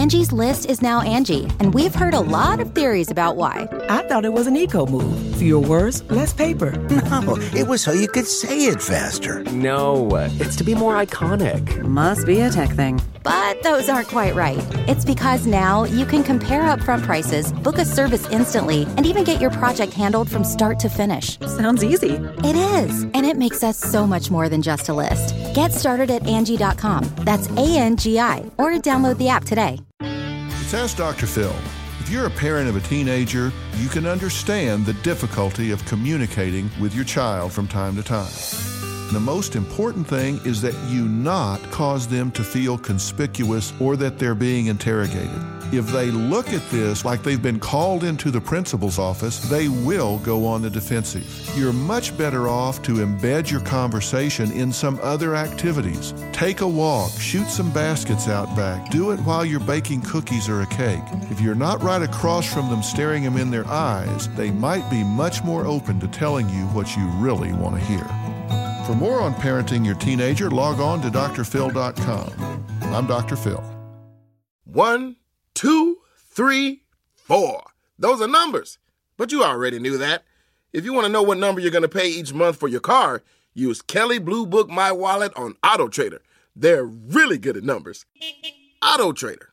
Angie's List is now Angie, and we've heard a lot of theories about why. I thought it was an eco move. Fewer words, less paper. No, it was so you could say it faster. No, it's to be more iconic. Must be a tech thing. But those aren't quite right. It's because now you can compare upfront prices, book a service instantly, and even get your project handled from start to finish. Sounds easy. It is, and it makes us so much more than just a list. Get started at Angie.com. That's ANGI, or download the app today. It's Ask Dr. Phil. If you're a parent of a teenager, you can understand the difficulty of communicating with your child from time to time. The most important thing is that you not cause them to feel conspicuous or that they're being interrogated. If they look at this like they've been called into the principal's office, they will go on the defensive. You're much better off to embed your conversation in some other activities. Take a walk, shoot some baskets out back, do it while you're baking cookies or a cake. If you're not right across from them staring them in their eyes, they might be much more open to telling you what you really want to hear. For more on parenting your teenager, log on to drphil.com. I'm Dr. Phil. 1, 2, 3, 4. Those are numbers. But you already knew that. If you want to know what number you're going to pay each month for your car, use Kelley Blue Book My Wallet on AutoTrader. They're really good at numbers. AutoTrader.